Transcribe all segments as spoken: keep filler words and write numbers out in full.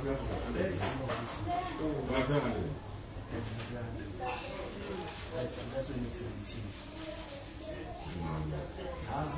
Very small. Oh, that's, that's when it's seventeen. Mm. Ah.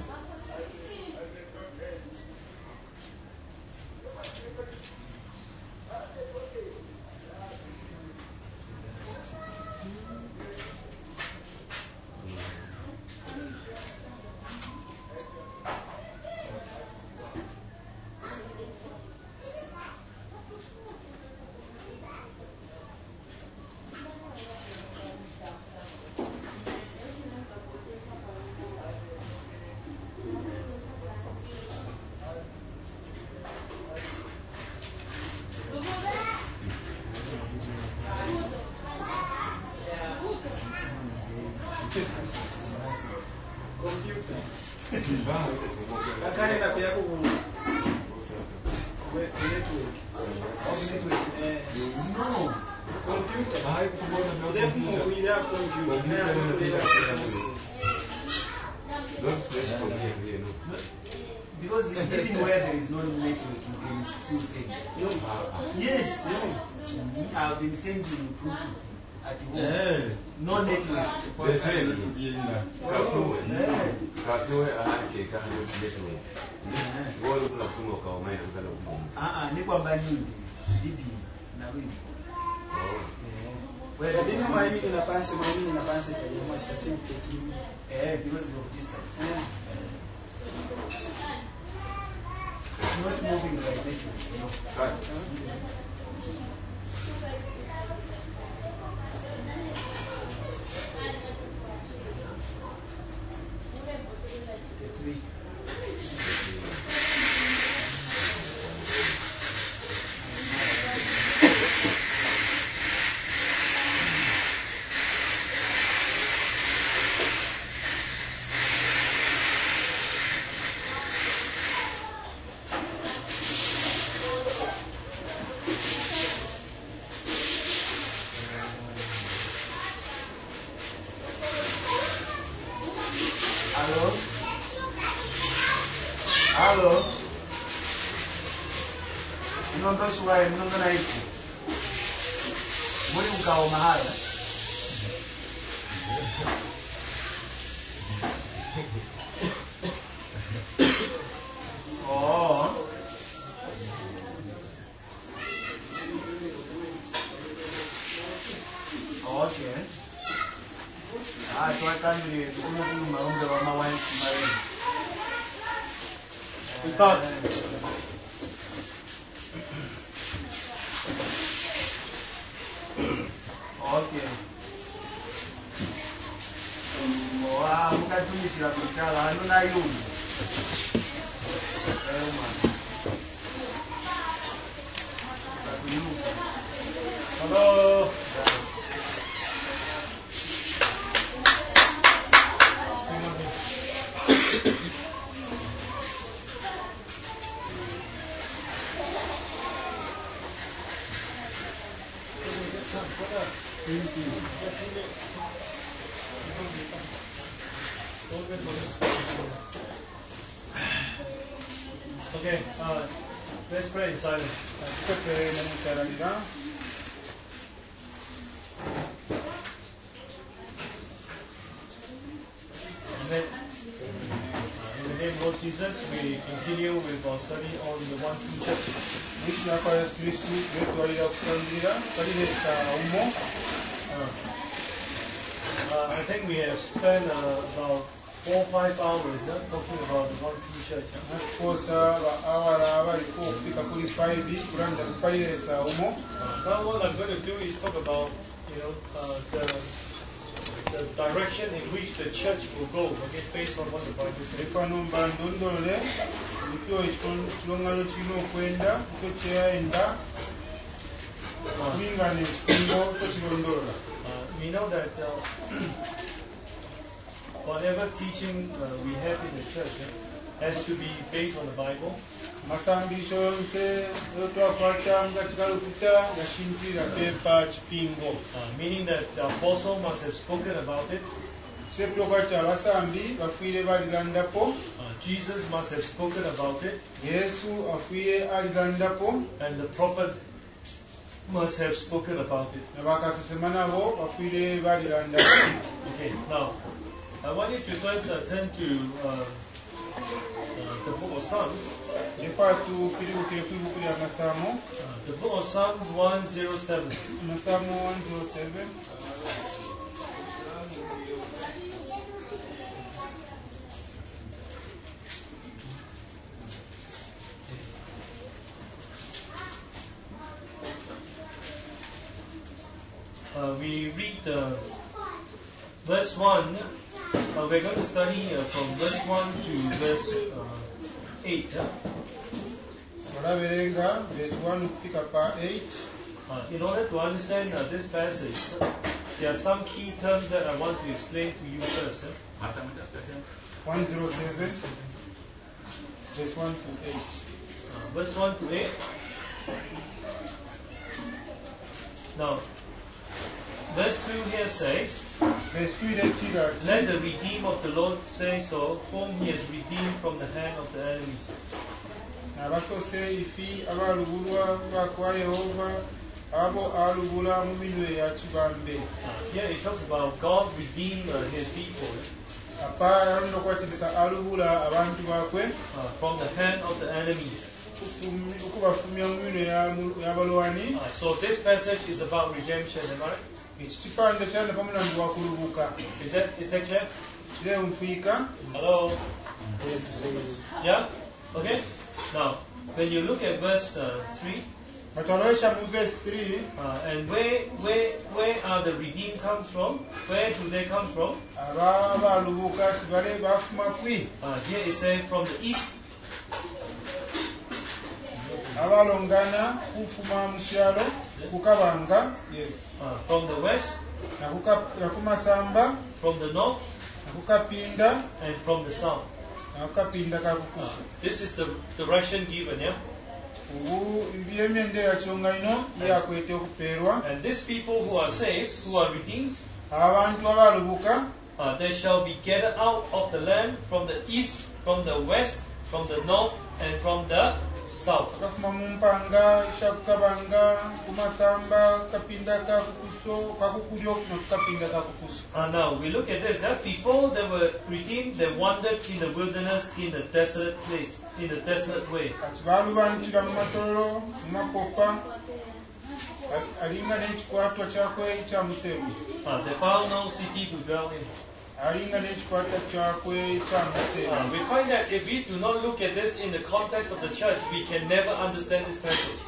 Akaenda pia ku network. Network. Eh. No. Computer. Hai kuona na Definitely kuila computer. Don't say from here, here, no. Because even where there is no network, you can still send. No. Yes, no. I've been sending Bluetooth at home. Eh. No network. They say yinda. Kafuwe. Eh. Kafuwe ahake kahano network. Wolo kuna kuno kwa umaina kala umu. Ah ah, ni kwamba nini? Didi na wewe. Oh. Well, the reason why I'm in a pass, my in a pass, I must have sent eighteen. Eh, because of distance. Yeah. It's not moving like network, you know. Right. Three. Hello? Hello? Unaomba swali, unaomba na hivi. Mbona ukao mahala? Oh. Okay. Ah, so I can't really do my own the my wife my. We start. Okay. Wow, mukatumisira kuchala hano na yuni. Hello. Okay, uh, let's pray in silence. Amen. In the name of Lord Jesus, we continue with our study on the one true church. Uh, I think we have spent uh, about four or five hours uh, talking about the one true church. Uh, now what I'm going to do is talk about, you know, uh, the the direction in which the church will go, okay, based on what the Bible says. Uh, we know that uh, whatever teaching uh, we have in the church uh, has to be based on the Bible. Uh, meaning that the apostle must have spoken about it. Uh, Jesus must have spoken about it. And the prophet must have spoken about it. Nabakasesema nabo bakwire baliranda. Okay, now I want you to first uh, turn to uh, uh, the book of Psalms. Lefa tukiribukire kwibukira Amasamu. Uh, the book of Psalm one oh seven. Amasamu one oh seven. Uh, we read uh, verse one. Uh, we're going to study uh, from verse one to verse uh, eight. Huh? Olaberenga verse one kufika pa eight. Uh, in order to understand uh, this passage, there are some key terms that I want to explain to you first. Huh? one oh seven verse one to eight. Uh, verse one to eight. Now, verse two here says, Verse two iretira ati, let the redeemed of the Lord say so, whom he has redeemed from the hand of the enemies. abasose ifi abalubulwa bakwa Yehova abo alubula mu minwe ya kibambe. Uh, here it talks about God redeemed uh, his people Apa yalonda okwatirisa alubula abantu bakwe uh, from the hand of the enemies. kufumi- okubafumya mu minwe ya mu- y'abalwanyi. Uh, so this passage is about redemption, am I right? Iki kipande kyana pamulandu wa kulubuka. Is that is that clear? Kire nfuyika. Hello? Yeah? Okay? Now, when you look at verse uh, three, Batwalosha mu verse three, uh, and where where where are the redeemed comes from? Where do they come from? aba balubuka tibale bafuma kwi. Uh, here it says from the east, Abalongana kufuma mu kyalo kukabanga, yes. uh, from the west, Nakuka- nakumasamba, from the north, nakukapinda, and from the south. nakukapinda Uh, kakukusu. this is the direction given, yeah? Ubu byemyendera kyonga ino yakwete okupeerwa. And these people who are saved, who are redeemed, Abantu abalubuka uh, they shall be gathered out of the land from the east, from the west, from the north, and from the south. bakafuma mu mpanga ishakukabanga kumasamba kapinda kakukuso kakukulyo nakukapinda kakukusu. Uh, now we look at this. Uh, before they were redeemed, they wandered in the wilderness, in the desolate place, in the desolate way. Kati baalubantira mu matololo mu makopa alinga n'ekikwatwa kyakwe kya museru Uh, they found no city to dwell in. alinga n'ekikwatwa kyakwe kya museru. Uh, we find that if we do not look at this in the context of the church, we can never understand this passage.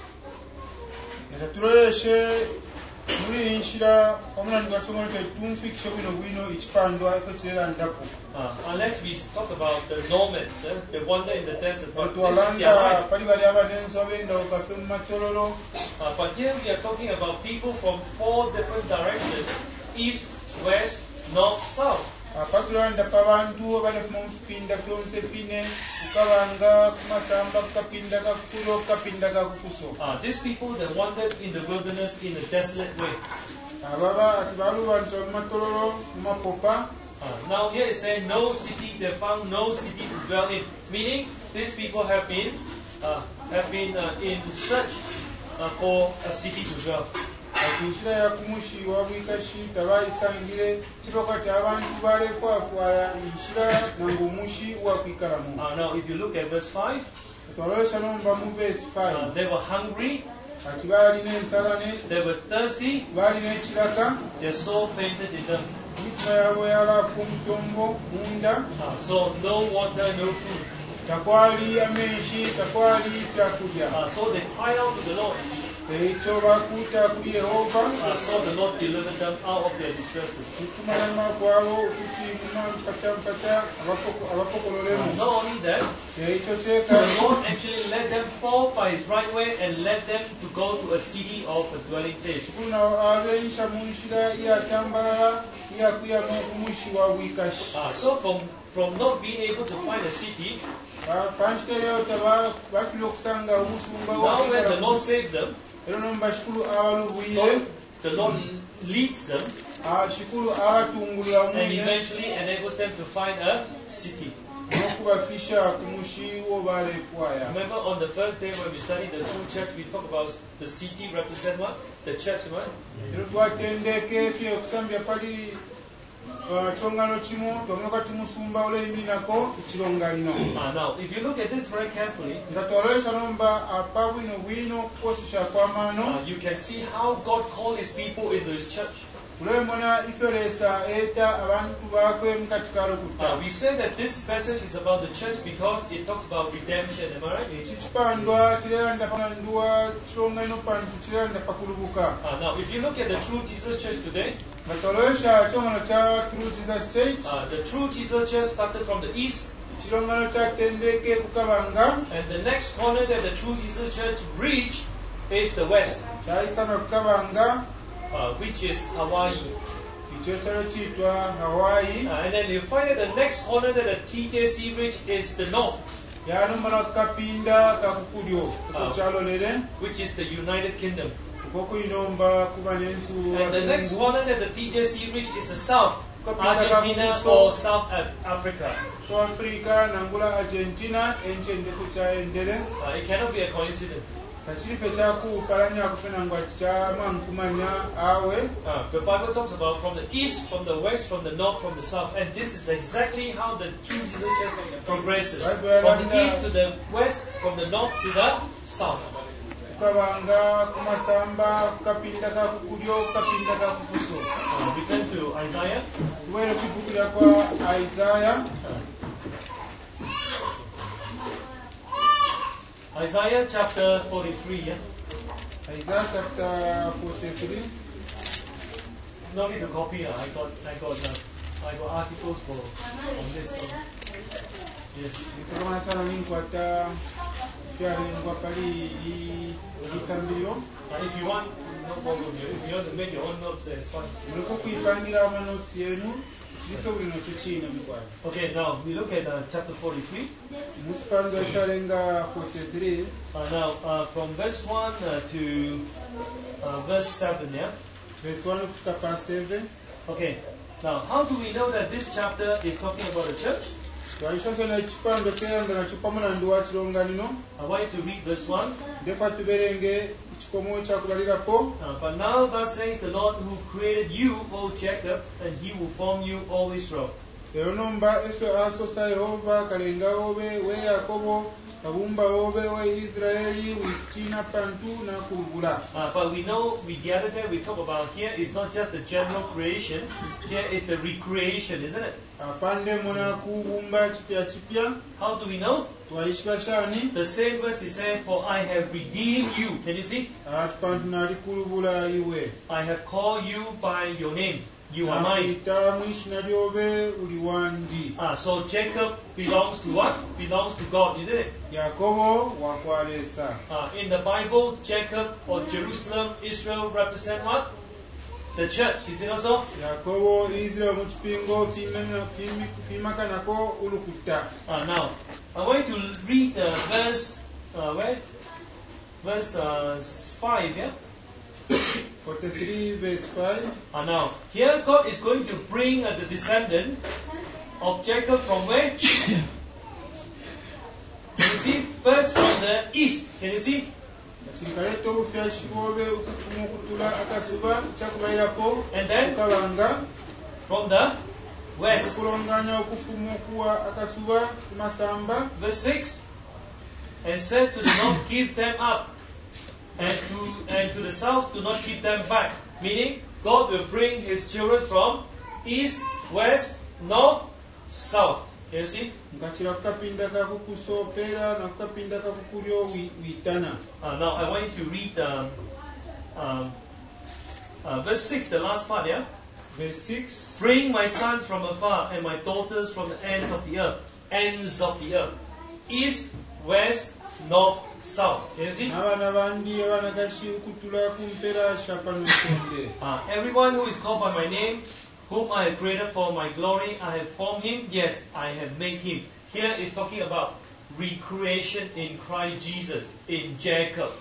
Era tuloleshe muri nshira omulandu gwatongolo tetunfikishe bwino bwino ekipandwa ekirera ndaku. Uh, unless we talk about the nomads, uh, they wander in the desert, but this is their Twalanga life. pali bali abanenso benda okafe mu matololo. Uh, but here we are talking about people from four different directions: east, west, north, south. Apatulanda pabantu balefuma mu kipinda kyonse bine kukabanga kumasamba kukapinda kakukulo kukapinda kakukuso. Uh, these people they wandered in the wilderness in a desolate way. Ababa ati balubantu mu matololo mu makopa. Uh, now here it says no city, they found no city to dwell in. Meaning these people have been uh, have been uh, in search uh, for a city to dwell. Ati nshira ya kumushi wabwikashi tabayisangire kiroka ky'abantu balekwafwaya nshira nangu mushi wakwikalamu. Uh, now if you look at verse five, Twalolesha nomba mu verse uh, five. they were hungry, Ati baalina ensala ne they were thirsty, baalina ekiraka their soul fainted in them. emitima yaabwe yalaafu omutombo munda. Uh, so no water, no food. Takwali amenshi takwali byakulya. Uh, so they cried out to the Lord. Ekyo bakuuta kuli Yehova Uh, so the Lord delivered them out of their distresses. tukumalama kwabo okuti mpatampata Uh, abakokololemu. not only that, Ekyo the kyekali Lord actually led them forth by His right way and led them to go to a city of a dwelling place. kuno abeeyisa mu nshira yatambala yakuyama okumushi wa bwikashi. Uh, so from from not being able to find a city, Panshiteyo bakira okusanga omusumba now when the Lord saved them, era nomba kikulu abalubuyire Lord, the Lord leads them kikulu abatungulira and muyire eventually enables them to find a city. kubafisha kumushi wobalefwaya. Remember on the first day when we studied the true church, we talked about the city represent what? The church, what? Twatendeke fye okusambya pali chongano chimu tomoka tumusumba olebili nako chilongalino. Ah, now if you look at this very carefully, ngatolesha nomba apabwino bwino kukosesha kwamano. uh, you can see how God called His people into His church. Uh, we say that this passage is about the church because it talks about redemption, am I right? Uh, now, if you look at the True Jesus Church today, uh, the True Jesus Church started from the east, and the next corner that the True Jesus Church reached is the west, uh, which is Hawaii. Uh, and then you find that the next corner that the T J C reached is the north, uh, which is the United Kingdom. And the next corner that the T J C reached is the south, Argentina or South Af- Africa. Uh, it cannot be a coincidence. Uh, the Bible talks about from the east, from the west, from the north, from the south, and this is exactly how the True Jesus Church progresses. From the east to the west, from the north to the south. Uh, we turn to Isaiah. Isaiah. Isaiah chapter forty-three, yeah? Isaiah chapter forty-three. No need to copy, uh. I got I got uh, I got articles for on this. So. Yes. Uh, if you want, no problem. If you want to make your own notes, it's fine. Okay, now we look at uh, chapter forty-three. Uh, now, uh, from verse one uh, to uh, verse seven, yeah? Verse one to verse seven. Okay, now how do we know that this chapter is talking about the church? I want you to read verse one. Uh, but now thus says the Lord who created you, O Jacob, and He will form you, O Israel. Uh, but we know, we the other day we talked about here is not just the general creation, here is the recreation, isn't it? How do we know? The same verse is saying, for I have redeemed you. Can you see? I have called you by your name. You are mine. Ah, so Jacob belongs to what? Belongs to God, isn't it? Ah, in the Bible, Jacob or Jerusalem, Israel represent what? The church, is it also? Ah, now, I want you to read the verse, uh, where? Verse uh, five, yeah? forty-three verse five. Ah, now, here God is going to bring uh, the descendant of Jacob from where? Can you see? First from the east. Can you see? And then from the west. Verse six. And said to the north, give them up. And to and to the south, do not keep them back. Meaning, God will bring His children from east, west, north, south. Can you see? Uh, now I want you to read um, um, uh, verse six, the last part, yeah? Verse six. Bring my sons from afar and my daughters from the ends of the earth. Ends of the earth. East, west, north, south. Can you see? Uh, everyone who is called by my name, whom I have created for my glory, I have formed him. Yes, I have made him. Here is talking about recreation in Christ Jesus, in Jacob.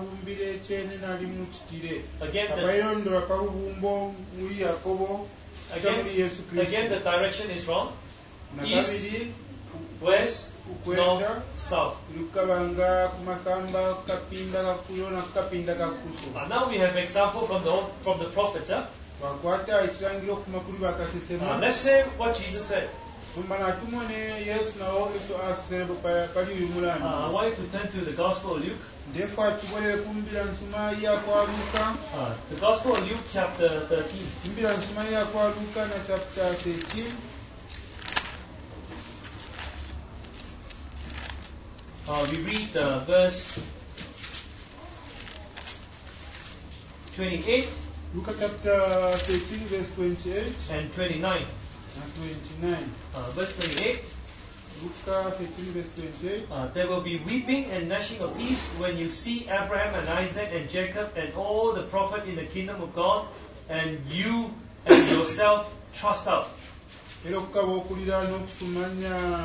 Again, the, Again, muri yesu again the kristo direction is from east, nakabiri west, ukwenda north, south. lukabanga kumasamba kukapinda kakuyo nakukapinda kakuso. Uh, now we have example from the old, from the prophets. Huh? twakwata ekirangiro okufuma kuri Uh, bakasesema let's say what Jesus said. tumana tumone yesu nawo ekyo asere pali uyu Uh, mulani I want you to turn to the Gospel of Luke. ndefu atubolere kumbira nsuma iya kwa luka Uh, the Gospel of Luke, chapter thirteen. mbira nsuma iya kwa luka na chapter thirteen. Uh, we read uh, verse twenty-eight Luka chapter thirteen verse twenty-eight and twenty-nine. na twenty-nine. Uh, verse twenty-eight. Luka thirteen verse twenty-eight. Uh, there will be weeping and gnashing of teeth when you see Abraham and Isaac and Jacob and all the prophet in the kingdom of God, and you and yourself thrust out. Era okukaba okulira n'okusumanya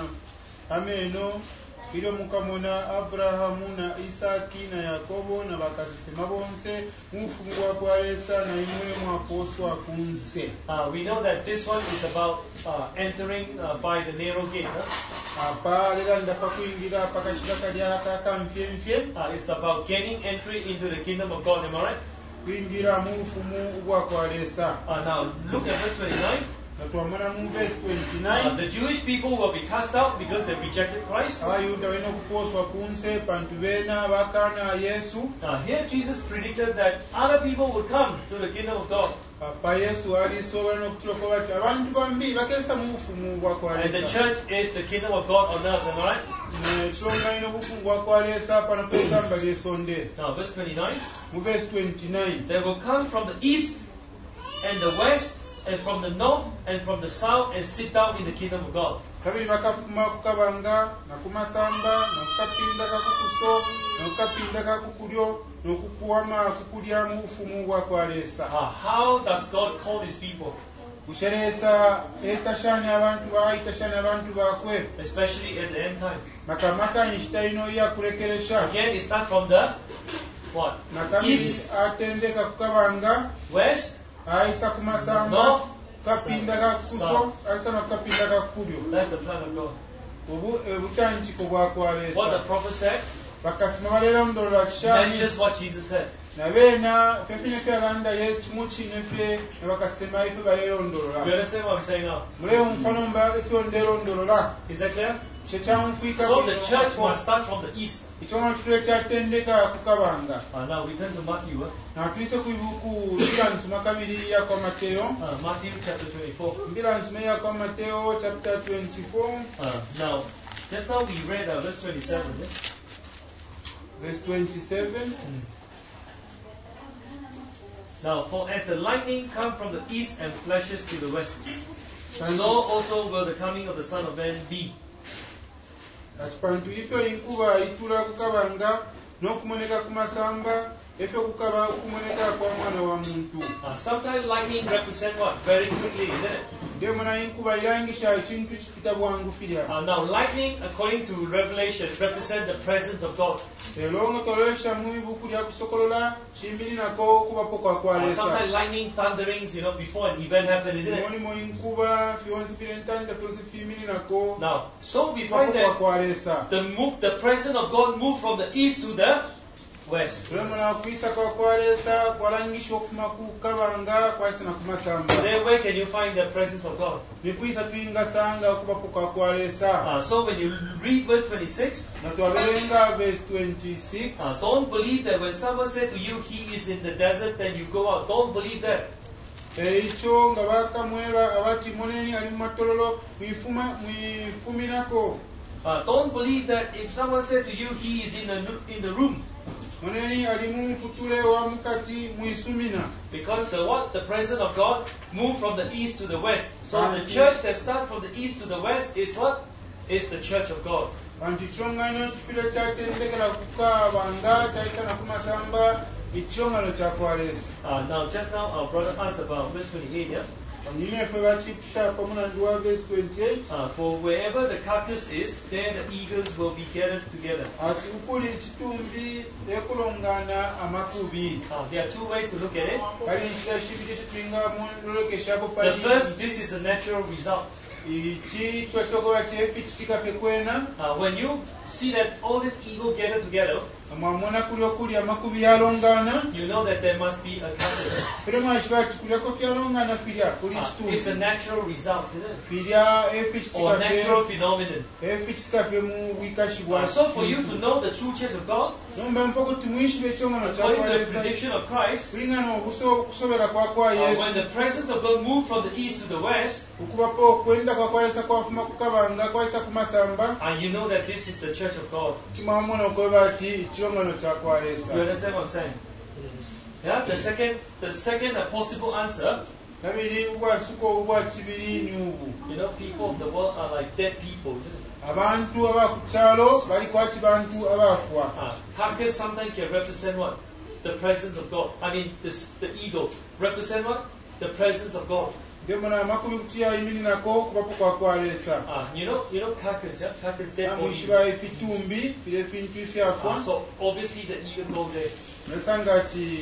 ameno iro mukamona Abrahamu na Isaki na Yakobo na bakasesema bonse mufungwa kwa lesa na imwe mwaposwa kunse. Uh, we know that this one is about uh, entering uh, by the narrow gate. Huh? Apa lera ndapa kuingira pakashira kalya kakamfyemfye Uh, it's about gaining entry into the kingdom of God. Am I right? kuingira mufumu gwa kwa lesa. Uh, now look at verse twenty-nine. Natwamana mu verse Uh, twenty-nine. the Jewish people will be cast out because they rejected Christ. Abayuda balina okuposwa kunse bantu beena bakana Yesu. Uh, here Jesus predicted that other people would come to the kingdom of God. Papa Yesu alisobola n'okutulokola bati abantu bambi bakesa mu bufumu bwa kwa And the lesa. church is the kingdom of God on earth. Am I right? Ekiromba alina obufumu bwa kwa lesa pano kwesamba lyesondesa. Now verse twenty-nine. Mu verse twenty-nine. They will come from the east and the west and from the north and from the south and sit down in the kingdom of God. Kabiri bakafuma kukabanga nakumasamba nakukapinda kakukuso nakukapinda kakukulyo nokukuwama kukulya mu bufumu bwa kwa lesa. Uh, how does God call his people? Kusheresa etashani abantu ba itashani abantu bakwe Especially at the end time. makamaka nishitaino ya kurekeresha Again, it starts from the what? nakabiri East, atendeka kukabanga west, aisa kumasamba north, kapinda kakuso south. aisa nakapinda kakulyo. That's the plan of God. Obu ebutandiko bwa kwa What the lesa prophet said bakasima balera mudolo kishani mentions what Jesus said. nabeena fefe nefe alanda Yesu kimuki nefe nebakasema ife You bayeyondolola understand what I'm saying now? muleo mufano mba ife onderondolola Is that clear? kye kyamufika So the church must start from the east. ekyoma kitule kyatendeka kukabanga Uh, now we turn to Matthew. Uh, natuyise ku mbira nsoma kabiri yakwa Mateo uh, Matthew chapter twenty-four. mbira nsoma yakwa Mateo chapter twenty-four Uh, now, just now we read uh, verse twenty-seven. Eh? verse twenty-seven. Now, for as the lightning come from the east and flashes to the west, so Kandi- also will the coming of the Son of Man be. kati pantu ife inkuba itula kukabanga n'okumoneka ku masamba efe kukaba kumoneka kwa mwana wa muntu. Uh, sometimes lightning represent what? Very quickly, isn't it? Ndemona inkuba irangisha ekintu kipita bwangu firya. Uh, now, lightning, according to Revelation, represent the presence of God. Ero nga tolesha mu ibuku lya kusokolola kimbiri nako kubapo kwa kwa Uh, sometimes lesa. lightning, thunderings, you know, before an event happens, isn't it? Mulimo inkuba fionzi bilentanda fionzi fimiri nako Now, so we kubapo find kwa that kwa lesa. the move, the presence of God moved from the east to the west. Tulemona kuisa kwa kwa lesa kwalangisha okufuma kukabanga kwaisa na kumasamba. Then where can you find the presence of God? Nikuisa tuingasanga kubapo kwa kwa lesa. Uh, so when you read verse twenty-six, Na twaberenga verse twenty-six. uh, don't believe that when someone said to you, he is in the desert, then you go out. Don't believe that. Ekyo nga bakamweba abati moneni ali mu matololo mwifuma mwifumirako. Uh, don't believe that if someone said to you, he is in the, in the room. Moneni ali mu mputule wa mukati mwisumina. Because the what? The presence of God moved from the east to the west. So the church that starts from the east to the west is what? Is the church of God. Anti chongano kifiro kyatendekera kukabanga kyaisa na kumasamba ikyongano kyakwalesa. Uh, now, just now, our brother asked about verse twenty-eight, yeah? oninefe bakikushapa omulandu wa verse twenty-eight Uh, for wherever the carcass is, there the eagles will be gathered together. ati ukuli ekitumbi ekulongana amakubi Uh, there are two ways to look at it. kali nkira kibiri kituyingamu lolekeshako The pali first, this is a natural result. iki twasobola kyefikitika kekwena Uh, when you see that all these eagles gathered together, mwamona kuli okuli amakubi yalongana you know that there must be a carcass. firema kiba kikulyako kyalongana firya kuli Uh, it's a kitumbi natural result, isn't it? firya Or efikitika natural phenomenon. efikitika fe mu Uh, bwikashibwa so for you to know the true church of God, nomba mpoko timwishibe ekyongano according to the kyakwalesa prediction of Christ, kulingana obuso- okusobera kwa kwa uh, yesu when the presence of God moved from the east to the west, okubapo okwenda kwakwalesa kwafuma kukabanga kwalesa ku masamba and you know that this is the church of God. kimwamuna okweba ati ekirongano You kyakwalesa understand what I'm saying? Yeah. The second, the second uh, possible answer, kabiri bwasuka obu bwa kibiri ni ubu you know, people of the world are like dead people, isn't it? abantu abakukyalo bali kwaki bantu abaafwa Uh, carcass sometimes can represent what? The presence of God. I mean, this, the eagle represent what? The presence of God. ndemona amakumi kutiyayimiri nako kubapo kwakwalesa Uh, you know, you know carcass, yeah, carcass dead body. amwishiba efitumbi fire efintu Uh, ifyafwa so obviously the eagle goes there. nesanga ki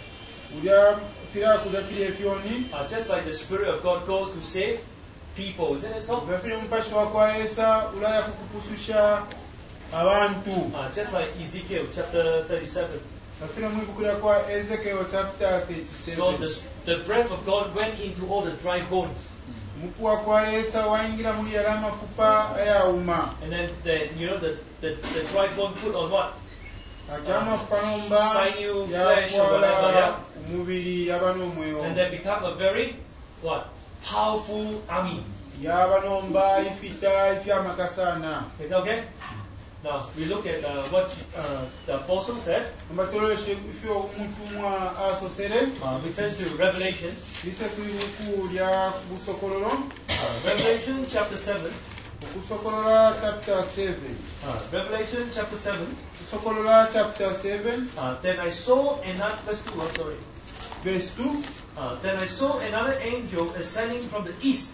ulya fira kulya fire efyoni Uh, just like the Spirit of God goes to save people, isn't it so? gafire omupashi wakwalesa ulaya kukupususha abantu Uh, just like Ezekiel chapter thirty-seven. gafire mwibukira kwa ezekiel chapter So thirty-seven the, the breath of God went into all the dry bones. muku wakwalesa wayingira muli yali amafupa ayawuma And then, the, you know, the, the, the dry bone put on what? ati amafupa nomba Sinew, flesh, or whatever, yakwala yeah? omubiri yaba n'omwewo And then become a very, what? Powerful army. yaba nomba ifita ifyamakasana Is that okay? Now, we look at uh, what uh, the apostle said. ambatoleshe ifyo omutumwa asosere Uh, we turn to Revelation. lise kuibuku lya busokololo Uh, Revelation chapter seven. okusokolola chapter seven Uh, Revelation chapter seven. kusokolola chapter seven Uh, then I saw another, verse two, oh, sorry. verse two Uh, then I saw another angel ascending from the east,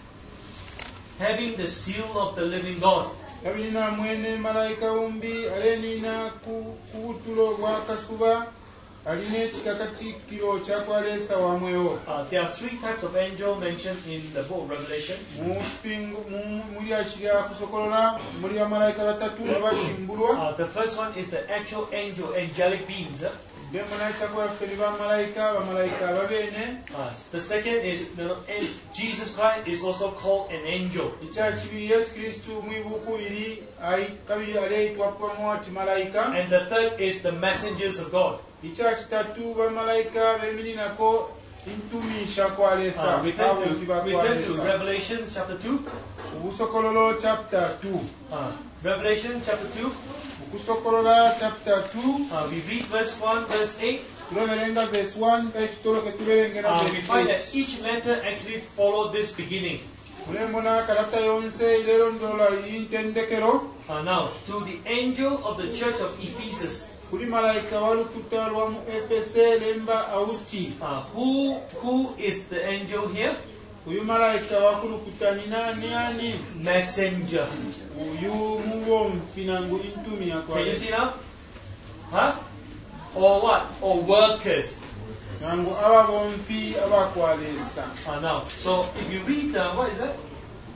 having the seal of the living God. kabirina mwene malayika wumbi alenina ku ku butulo bwa kasuba alina ekikakatikiro kyakwalesa wamwewo Uh, there are three types of angel mentioned in the book of Revelation. mu kipingo mu- muli akirya kusokolola muli bamalayika batatu abashimbulwa Uh, the first one is the actual angel, angelic beings. eh? ndemunaisakwafe ni bamalayika bamalayika ababeene Uh, the second is you know, and Jesus Christ is also called an angel. ekyakibiri yesu kristu mwibuku iri ai- kabiri alyayitwa kubamu ati malayika And the third is the messengers of God. ekyakitatu bamalayika bemininako intumisha kwalesa Uh, we turn abo to, we turn to ntibakwalesa Revelation chapter two. obusokololo chapter two Uh, Revelation chapter two. okusokolola chapter two Uh, we read verse one, verse eight. tuloberenga verse one kale tutoloke tuberengera Uh, we verse find that eight each letter actually followed this beginning. mulembona kalata yonse ilerondolola yintendekero Uh, now, to the angel of the church of Ephesus, kuli malayika walukuta lwa mu efese lemba awuti uh, who who is the angel here? uyu malayika wakulukuta ni nani ani Messenger. uyu muwomfi nangu intumi Can you see yakwalesa now? Huh? Or what? Or workers. nangu aba bomfi abakwalesa Uh, now, so if you read, uh, what is that?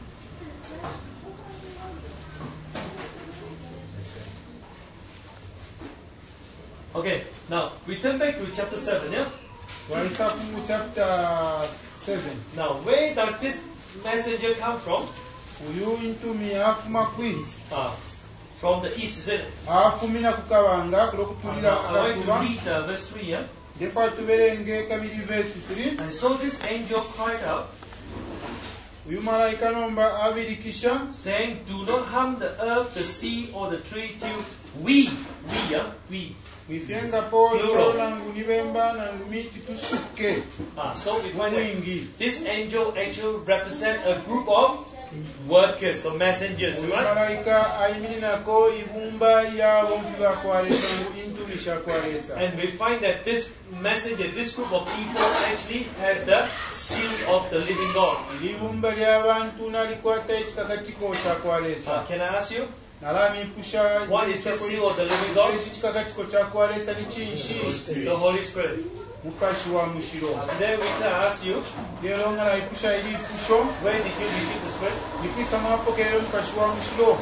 Okay, now we turn back to chapter seven, yeah? walisa ku chapter seven Now, where does this messenger come from? uyu intumi afuma kwinsi Uh, from the east, is it? afumina kukabanga Uh, kulokutulira now, I want to akasuba read uh, verse three, yeah? ndefa tuberenge kabiri verse three And so this angel cried out, uyu malayika nomba abirikisha saying, do not harm the earth, the sea, or the tree till we, we, yeah, we. wifyengapo Plural. icholo nangu nibemba nangu miti tusuke Ah, so we find that mwingi this angel actually represent a group of workers or messengers, uyu right? malayika ayiminako ibumba yabo mfi bakwalesa ngu intumi ekyakwaleesa. And we find that this message, this group of people actually has the seal of the living God. Libumba ly'abantu nalikwata ekikakatiko kyakwaleesa. Uh, can I ask you, Nalami mpusha what is the seal of the living God? ekikakatiko kyakwaleesa ni kinki? The Holy Spirit. Mukashi wa mushiro. Today we can ask you, Leero nga naipusha eri mpusho where did you receive the Spirit? nipisa mwapokerera mukashi wa mushiro.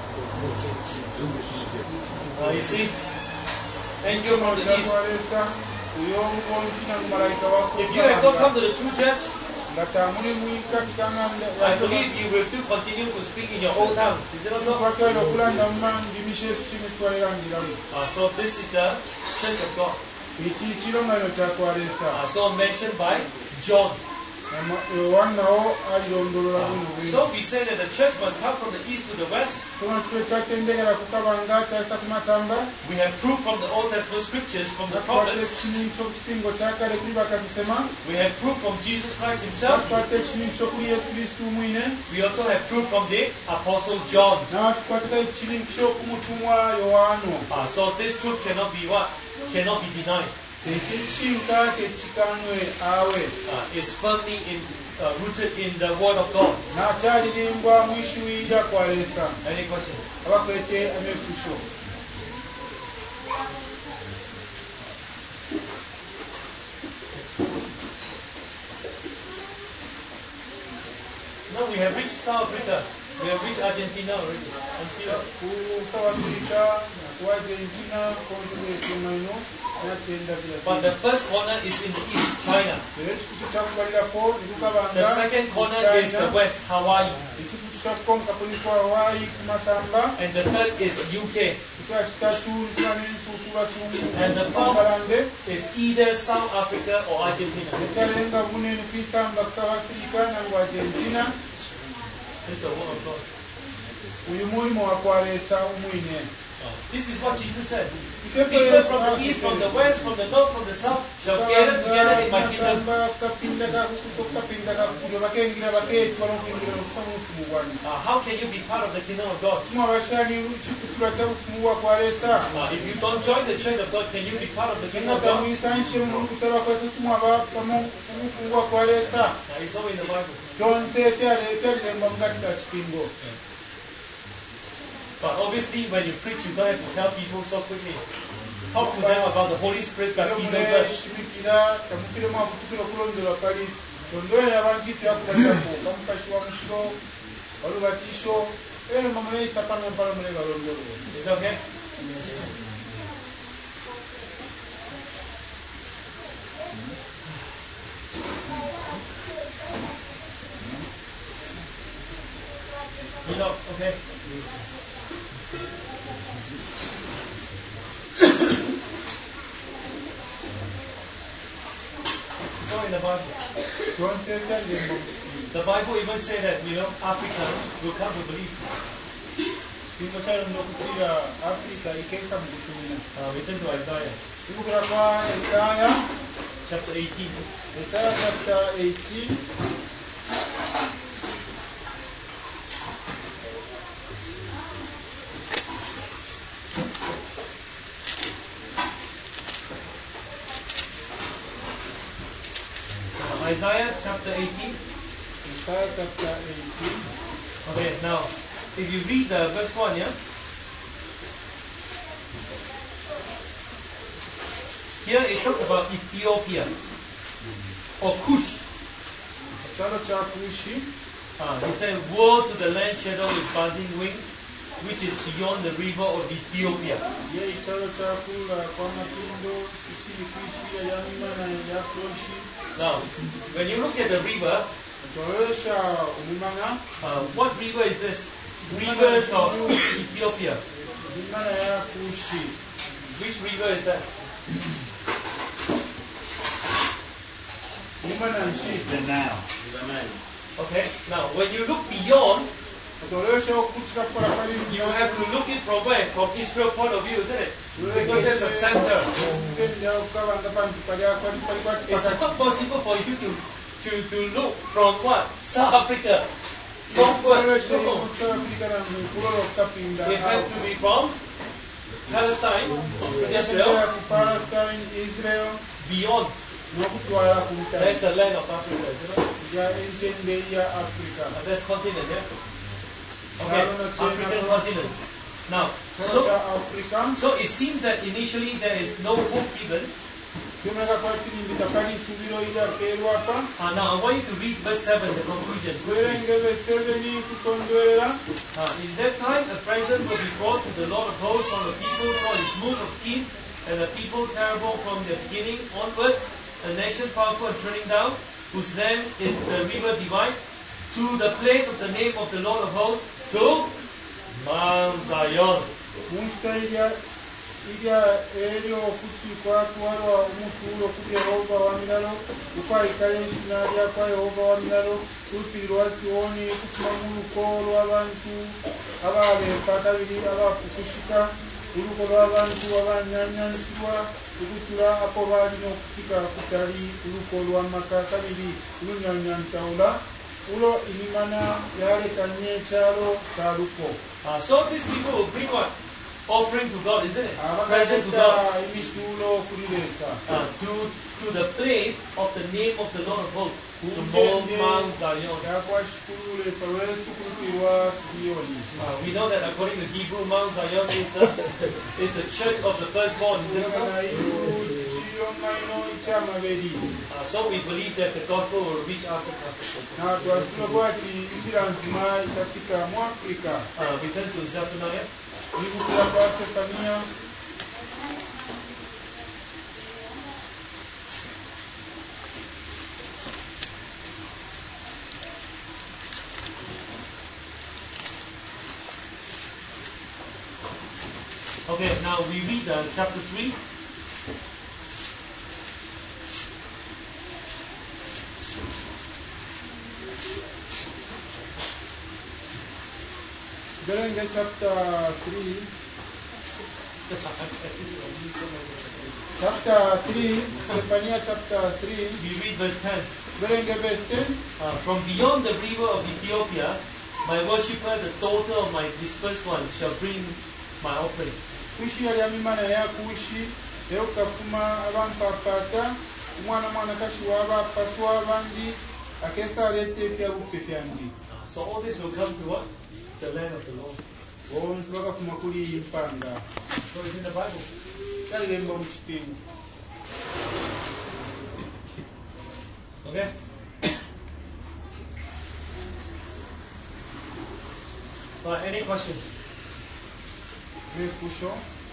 Uh, you see, angel from the east. Kyakwaleesa uyo omugonzi na mumalayika wa If you have not come to the true church, nga tamuli mwika kitanga I believe you will still continue to speak in your own tongues. Is it not so? twatwalira okulanda mu ndimisha esu kimi twalirangiramu. Uh, so this is the church of God. Iki kirongano kyakwaleesa. Uh, so mentioned by John. Yowaanawo alirondolola buno bwe. So we say that the church must come from the east to the west. Tuma twe kyatendekera kukabanga kyasa ku masamba. We have proof from the Old Testament scriptures, from the Twate prophets. ekinyonyi ky'okupingo kyakale kuli bakasesema. We have proof from Jesus Christ himself. Twate ekinyonyi ky'okuli Yesu Kristo mwine. We also have proof from the Apostle John. N'atukwatira ekinyonyi ky'okumutumwa Yowaano. Uh, so this truth cannot be what? Cannot be denied. Ekikinka tekikanwe awe. Uh, is firmly in, uh, rooted in the Word of God. N'akyalirimbwa mu ishuwira kwaleesa. Any questions? Abakwete amefusho. No, we have reached South Africa. We have reached Argentina already. And see that? Ku South Africa, ku Argentina, kontinenti eno n'akyenda But the first corner is in the east, China. ekikutu kyakubalirako nikukabanga The second corner is the west, Hawaii. ekikutu kyakukonka kuliko Hawaii ku masamba. And the third is U K. Ekyakitatu nkula n'ensuutu basungu And the fourth Mbalande. is either South Africa or Argentina. ekyalenga bunene kwisamba ku South Africa nangwa Argentina. This is the word of God. Uyu mulimo wakwaleesa omwine. This is what Jesus said. People from the east, from the west, from the north, from the south shall gather together in my kingdom. Uh, how can you be part of the kingdom of God? Uh, if you don't join the church of God, can you be part of the kingdom of God? Uh, it's all in the Bible. But obviously, when you preach, you don't have to tell people so quickly. Talk to them about the Holy Spirit baptism first. Is it okay? You know, okay. It's all in the Bible. The Bible even say that, you know, Africans will come to believe. Uh, we turn to Isaiah chapter eighteen. Isaiah chapter eighteen. Isaiah chapter eighteen. Isaiah chapter eighteen. Okay, now, if you read the verse one, yeah? Here it talks about Ethiopia or Cush. Uh, he said, woe to the land shadow with buzzing wings, which is beyond the river of Ethiopia. Now, when you look at the river, uh, what river is this? Rivers of Ethiopia. Which river is that? The Nile. Okay, now when you look beyond, you have to look it from where? From Israel's point of view, isn't it? Because there's a center. It's not possible for you to, to, to look from what? South Africa. Southward. No. It has to be from Palestine, Israel, Yagenda ku Palestine, Israel, beyond. n'okutwala ku That's butali the land of Africa, isn't it? ya entende ya Africa. Uh, that's continent, yeah? Okay, Now, let's say African now- continent. Now, Kyota so, Africa, so it seems that initially there is no hope given. tumeka kwatirimbika kali isubiro lyakeerwapa Uh, now, I want you to read verse seven, the conclusion. werengebe seveni kutondwerera. Uh, in that time, a present will be brought to the Lord of hosts from the people for his move of scheme, and a people terrible from their beginning onwards, a nation powerful and treading down, whose name is the river divine, to the place of the name of the Lord of hosts, to Mount Zion. Munsta irya irya eryo okukiikwa twalwa omutuulo ku Yehova wa miralo ukwayikayo ezina lyakwa Yehova wa miralo lutuuki lwa Sioni kutuma mu luko lw'abantu abaaleeka kabiri abaafukushika uluko lw'abantu abanyanyansibwa lukutula ako baalina okutika kutali uluko lw'amaka kabiri lunyanyantawula ulo inimana yalekanye ekyalo kya luko. Uh, so these people will bring what? Offering to God, isn't it? Present to God. Abagaleta emituulo okulireesa Uh, to, to the place of the name of the Lord of hosts, to Mount Zion. yakwakikululeesa lw'esukulukirwa Siyoni. Uh, we know that according to Hebrew, Mount Zion is, uh, is the church of the firstborn, isn't it so? Kiyomaino ekyamaberi Uh, so we believe that the gospel will reach Africa. natwasula bwati inzira nzima itafika mu Afrika. Uh, we turn to Zephaniah. Ibukira kwa Sefaniya Okay, now we read uh, chapter three. Berenge chapter three chapter three Sefaniya chapter three We read verse ten. Berenge verse ten. Uh, from beyond the river of Ethiopia, my worshipper, the daughter of my dispersed one, shall bring my offering. Kushi yali amimana ya Kushi eukafuma abampapaata umwana mwana kashi wabapaswa abandi akesa alete ebyabupe byange Uh, so all this will come to what? The land of the Lord. bonsi bakafuma kuli mpanga So it's in the Bible. kalilemba mu kipingu. Okay? Uh, any questions? Nekusho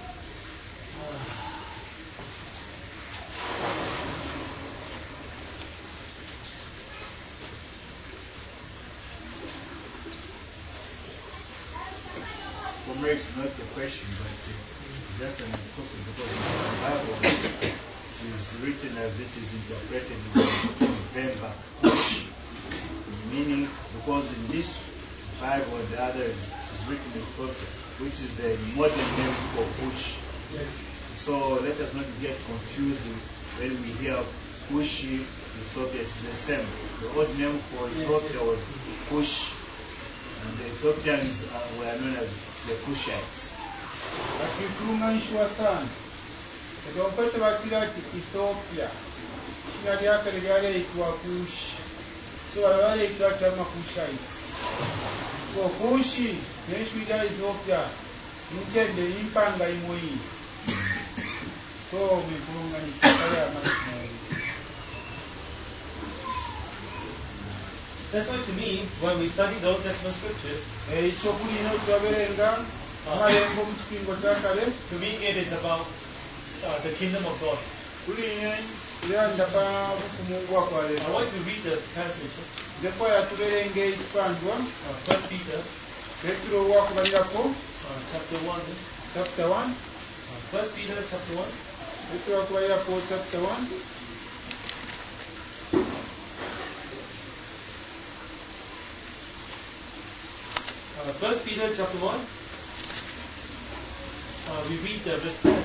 For me, it's not a question, but uh, just an question because the Bible is written as it is interpreted in November, Kush, meaning because in this Bible the other is, is written in Ethiopia, which is the modern name for Kush. So let us not get confused when we hear Kushi, Ethiopia is the same. The old name for Ethiopia was Kush, and the Ethiopians uh, were known as the Kushites. akikulunganishwa sana ekyomupete bakira ati Ethiopia kina lyakale lyaleetwa Kushi so bala baleetwa ati amakushites so Kushi nenshu lya Ethiopia nkyende impanga imweyi so mwikulunganishwa kale amazima. That's why to me, when we study the Old Testament scriptures, ekyokulina twaberenga amalembo mu kipingo kya kale to me it is about uh, the kingdom of God. kuline era ndapa bufumu bwa I kwaleeta want to read the passage. ndefa yatuberenga ekipanjwa Uh, First Peter, petero wakubalirako uh, chapter one. chapter one Uh, First Peter, chapter one. petero wakubalirako chapter one Uh, First Peter, chapter one. Uh, we read uh, verse ten.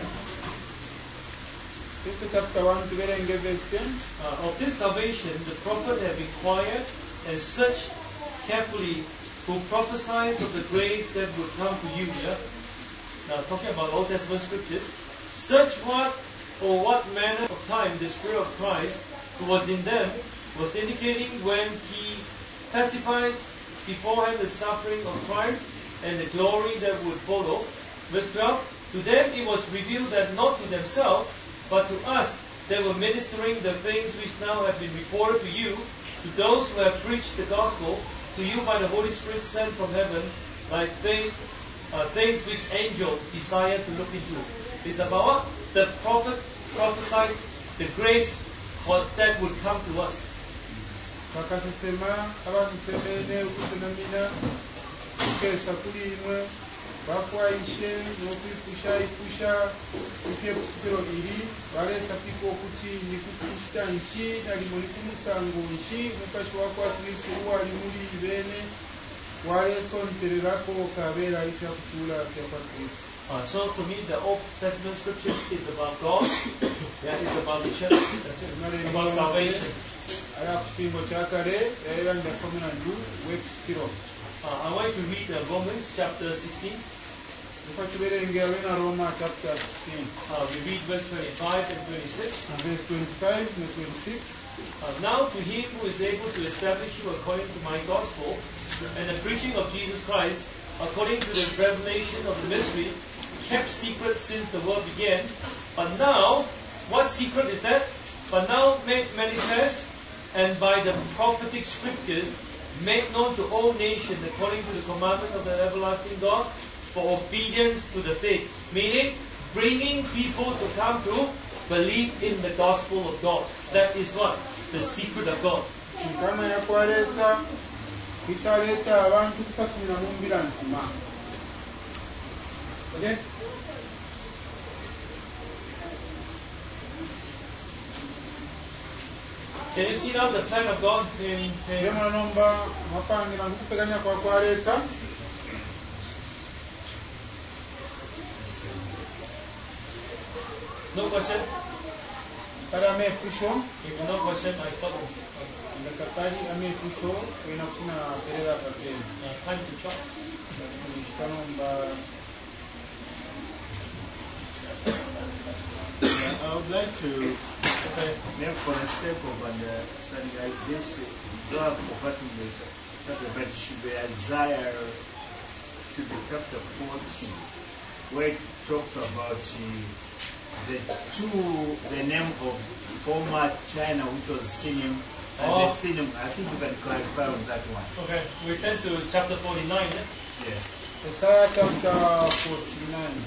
Petero chapter one tuberenge verse ten. Uh, of this salvation, the prophet have inquired and searched carefully, who prophesies of the grace that would come to you, yeah? now talking about Old Testament scriptures, search what or what manner of time the Spirit of Christ who was in them was indicating when he testified beforehand the suffering of Christ and the glory that would follow. Verse twelve, to them it was revealed that not to themselves, but to us they were ministering the things which now have been reported to you, to those who have preached the gospel, to you by the Holy Spirit sent from heaven, like things, uh, things which angels desire to look into. It's about what? The prophet prophesied the grace that would come to us. bakasesema abamusemene okusenamina kukesa kuli imwe bakwaishe n'okwipusha ipusha kupye kusukiro iri balesa piko okuti nikukushita nshi nalimo nikumusango nshi mukashi wakwa Kristo wali muli bene walesontererako kabeera itya kuchula kya kwa Kristo. Uh, so to me, the Old Testament scriptures is about God. Yeah, it's about the church. That's it. About salvation. Uh, I want to read uh, Romans chapter sixteen. Uh, we read verse twenty-five and twenty-six. Verse twenty-five and twenty-six. Uh, now to him who is able to establish you according to my gospel and the preaching of Jesus Christ, according to the revelation of the mystery, kept secret since the world began, but now, what secret is that? But now made manifest, and by the prophetic scriptures made known to all nations according to the commandment of the everlasting God, for obedience to the faith. Meaning, bringing people to come to believe in the gospel of God. That is what? The secret of God. Okay? Can you see now the plan of God in, in no question? If no question, I stop. Uh, time to chop. I would like to, okay, maybe for the sake of understanding like this, draw forgotten that it should be Isaiah, should be chapter fourteen, where it talks about uh, the two, the name of former China, which was Sinim, and oh. the Sinim. I think you can clarify on that one. Okay, we turn to chapter forty-nine. Eh? Yes. Isaiah chapter forty-nine.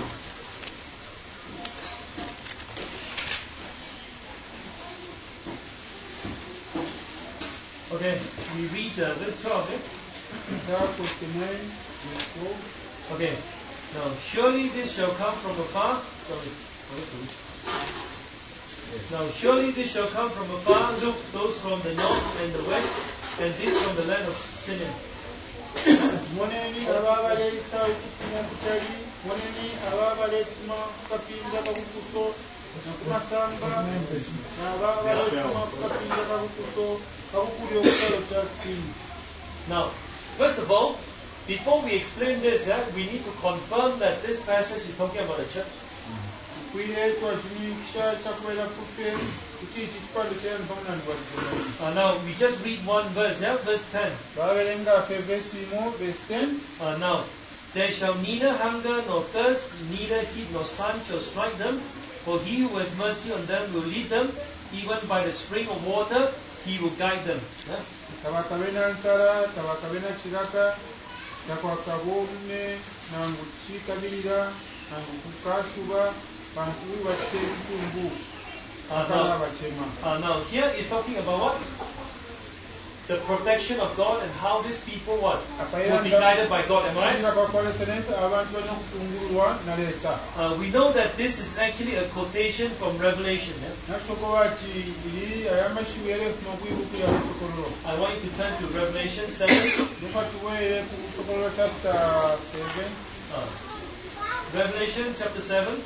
Okay, we read uh, verse twelve. Eh? Isaiah forty-nine, verse twelve. Okay, now surely this shall come from afar. Sorry. Yes. Now surely this shall come from afar. Look, those from the north and the west, and this from the land of Sinim. Moneni ababalesa okufunya kutali, moneni ababalesuma kapinda kabukuso, nakumasamba, n'ababalesuma kapinda kabukuso, kabukuli okutalo kya Simu. Now, first of all, before we explain this, yeah, we need to confirm that this passage is talking about a church. Uh, now we just read one verse, yeah, verse ten. Uh, now, there shall neither hunger nor thirst, neither heat nor sun shall strike them, for he who has mercy on them will lead them, even by the spring of water he will guide them. Yeah? Uh, now, uh, now here is talking about what? The protection of God and how these people what? Will be guided by God, am I right? Uh, we know that this is actually a quotation from Revelation. Yeah? I want you to turn to Revelation seven. Uh, Revelation chapter seven.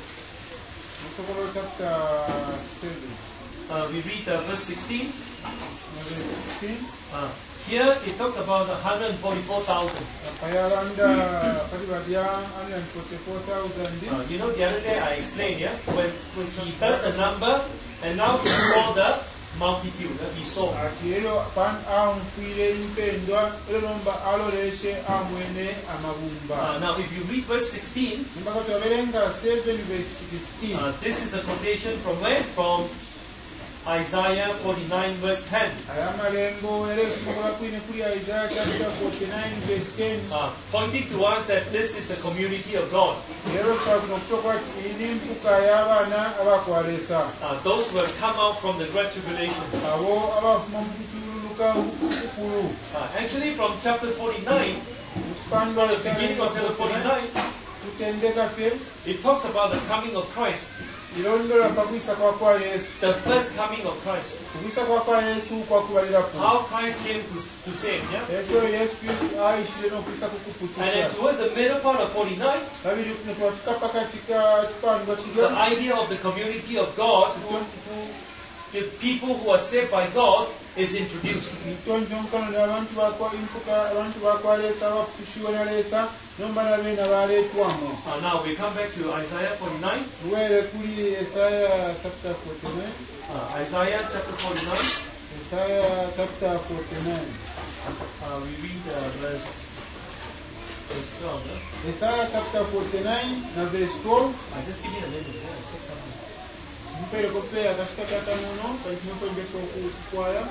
Uh, we read uh, verse sixteen. Verse sixteen. Uh, here it talks about one hundred forty-four thousand. akayabanda kati badya one hundred forty-four thousand. Uh, you know, the other day I explained, yeah, when, when he heard the number and now he saw the multitude, uh, he saw. ati ero pan amfire impendwa ero nomba aloreshe amwene amabumba. Uh, now if you read verse sixteen, mbaka twaberenga seven verse sixteen. uh, this is a quotation from where? From Isaiah forty-nine verse ten. ayamalembo ere kumola kwine kuri Isaiah chapter forty-nine verse ten. Uh, pointing to us that this is the community of God. ero sakuno kutoka ini mpuka y'abana abakwalesa. Uh, those who have come out from the Great Tribulation. abo abafuma mu kutululuka kukulu. Uh, actually from chapter forty-nine, From from the beginning of chapter forty-nine, kutendeka fe it talks about the coming of Christ. ilondola pakwisa kwa kwa Yesu. The first coming of Christ. Kukwisa kwa kwa Yesu kwa kubalira ku. How Christ came to, to save, yeah? ekyo Yesu Kristo aishire n'okwisa And kukuputusha. then towards the middle part of forty-nine, babiri netwatuka pakati ka kipandwa the kiryo idea of the community of God, who, who, the people who are saved by God, is introduced. ntonjonkano n'abantu bakwa impuka abantu bakwaleesa abakusushiwe naleesa nomba nabeena baleetwamu. Uh, now we come back to Isaiah forty-nine. luwere kuli Isaiah chapter forty-nine. Uh, Isaiah chapter forty-nine. Isaiah chapter forty-nine. Uh, we read uh, verse, verse twelve. Yeah? Isaiah chapter forty-nine na verse twelve. I just give you the name. Yeah, check something. mpere kope akashika katanono kalisimosongesa okukwaya.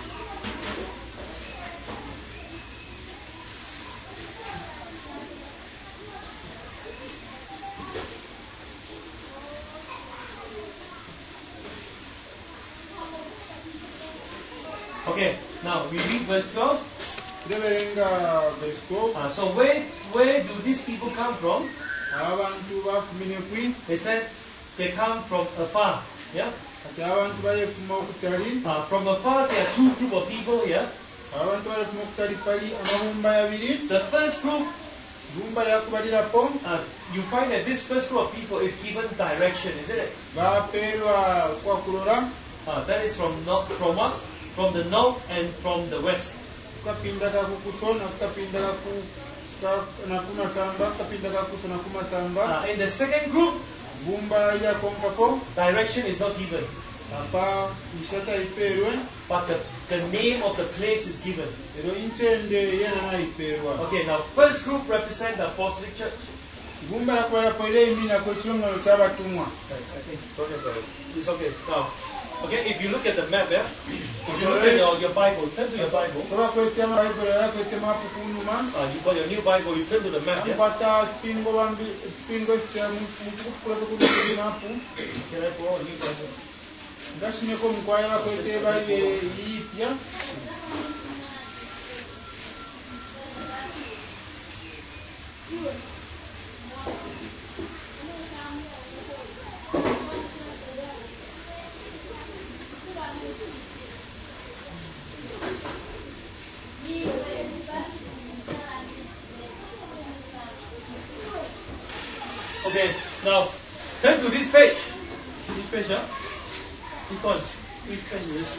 Okay, now we read verse twelve. tureberenga verse twelve. Uh, so where where do these people come from? abantu bafumine kwi They said they come from afar. Yeah. ati abantu balefuma okutali. Uh, from afar there are two group of people here. abantu balefuma okutali pali amabumba yabiri. The first group, bumba lyakubalirapo uh, you find that this first group of people is given direction, isn't it? bapeerwa kwakulola Uh, that is from north, from what? From the north and from the west. kukapinda kakukuso nakukapinda kaku ka- nakumasamba kukapinda kakuso nakumasamba. Uh, in the second group, bumba lyakonkako direction is not given, apa ishata ipeerwe but the, the name of the place is given. ero intende yena naipeerwa. Okay, now first group represent the apostolic church. bumba lyakubalirapo era eminako ekirongano ky'abatumwa. I think it's okay. Now, okay, if you look at the map, yeah, if you look at your, your Bible, turn to your Bible. sobola kwetema bayibuli era kwetema apu kunuma. Uh, you got your new Bible, you turn to the map, yeah. Nkwata kipingo bambi kipingo kya mukukula kukuli apu. Can I borrow a new Bible? ngashimeko mukwaya bakwete bayibuli yipya. Okay, now turn to this page. This page, yeah? This one. Which page is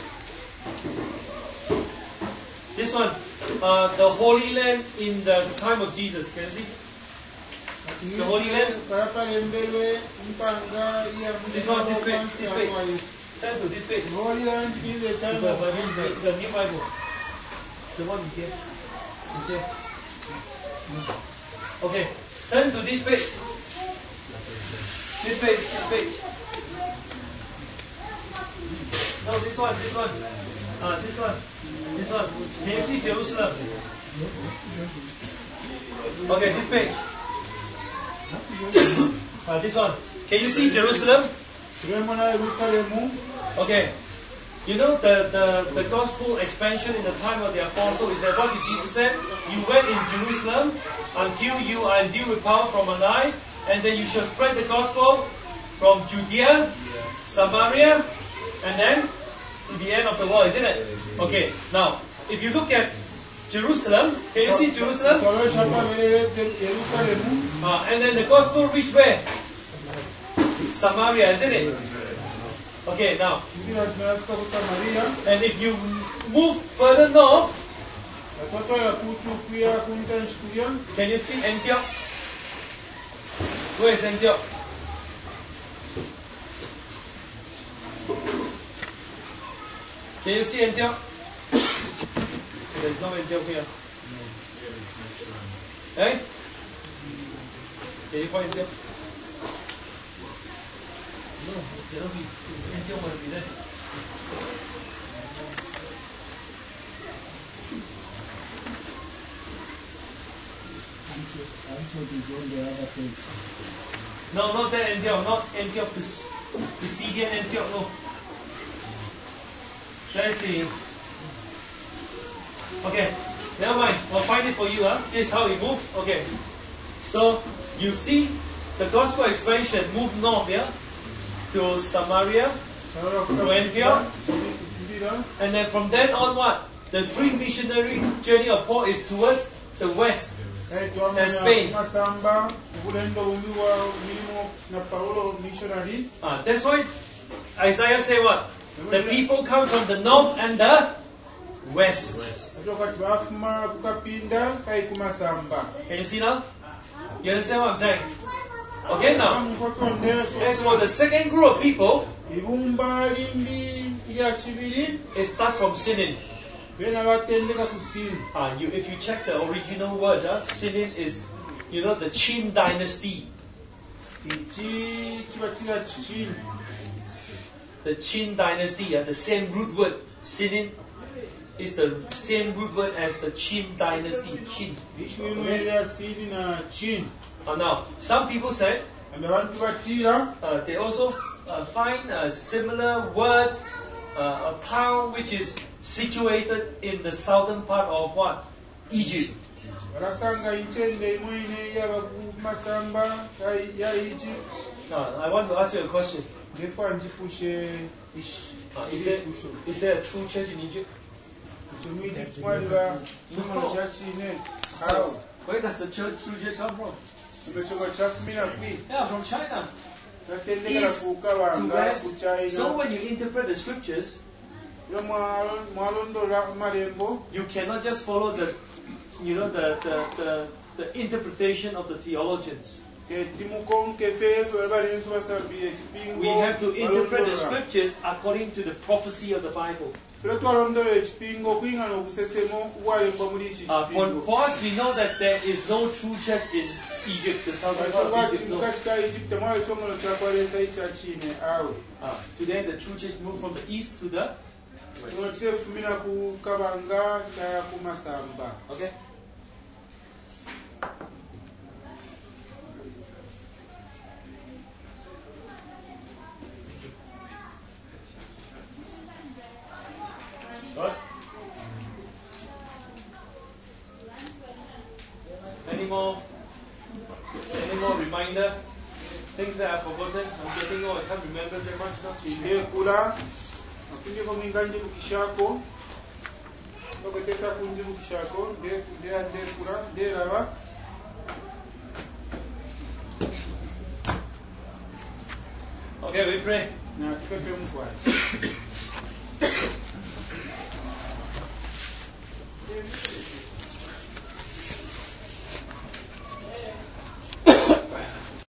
this? This one. Uh, the Holy Land in the time of Jesus. Can you see? The Holy Land. Paraparembelwe mpanga ya This one, this page, this page. Turn to this page. The Holy Land in the The, time the, of the, Jesus. the new Bible. The one you gave. You see? Okay. Turn to this page. This page, this page. No, this one, this one. Uh, this one. This one. Can you see Jerusalem? Okay, this page. Uh, this one. Can you see Jerusalem? Turemona Yerusalemu. Okay. You know the, the, the gospel expansion in the time of the apostle is that what did Jesus said? You went in Jerusalem until you are endued with power from on high, and then you shall spread the gospel from Judea, Samaria, and then to the end of the world, isn't it? Okay, now, if you look at Jerusalem, can you see Jerusalem? Uh, and then the gospel reached where? Samaria, isn't it? Okay, now, and if you move further north, atwatwala kutukuya kuntanshikuya Can you see Antioch? Where is Antioch? Can you see Antioch? There's no Antioch here. Eh? Can you find Antioch? No, it cannot be. Antioch must be there. Antioch is on the other page. No, not that Antioch, not Antioch, Pis- Pisidian Antioch, no. That is the. Okay, never mind. I'll find it for you. Huh? This is how it moved. Okay. So you see the gospel expansion moved north, yeah, to Samaria, to Antioch, and then from then on, what? The three missionary journey of Paul is towards the west. And Spain. Ah, that's why Isaiah say what? The people come from the north and the west. Can you see now? You understand what I'm saying? Okay, now. As for the second group of people, it starts from Sinin. Ah, you, if you check the original word, uh, Sinin is, you know, the Qin dynasty. The Qin dynasty, uh, the same root word. Sinin is the same root word as the Qin dynasty. Qin. Okay? Uh, now, some people said uh, they also uh, find uh, similar words, uh, a town which is situated in the southern part of what? Egypt. Uh, I want to ask you a question. Uh, is, there, is there a true church in Egypt? No. Where does the church, true church come from? Yeah, from China. East to west. So when you interpret the scriptures, you cannot just follow the, you know, the the, the, the interpretation of the theologians. We have to interpret the scriptures according to the prophecy of the Bible. Uh, for, for us, we know that there is no true church in Egypt, the southern part of Egypt. No. Uh, today, the true church moved from the east to the west. Okay. What? Any more? Any more reminder? Things that I've forgotten? I'm getting old. I can't remember very much now. Okay, we pray.